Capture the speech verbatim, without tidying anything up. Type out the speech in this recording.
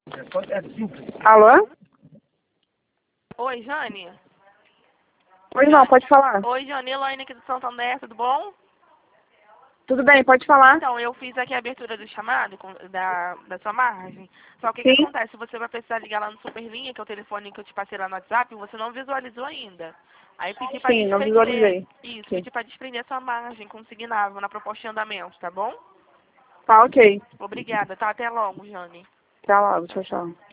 Alô? Oi, Jane. Oi, não, pode falar. Oi, Jane, Elaine aqui do Santander, tudo bom? Tudo bem, pode falar. Então, eu fiz aqui a abertura do chamado com- da, da sua margem. Só que o que Sim. acontece? Você vai precisar ligar lá no Superlinha, que é o telefone que eu te passei lá no WhatsApp, e você não visualizou ainda. Aí pedi para Sim, não desprender. visualizei. Isso, Sim. pedi para desprender sua margem consignável na proposta de andamento, tá bom? Tá, ok. Obrigada, tá? Até logo, Jane. Tá logo, tchau, tchau.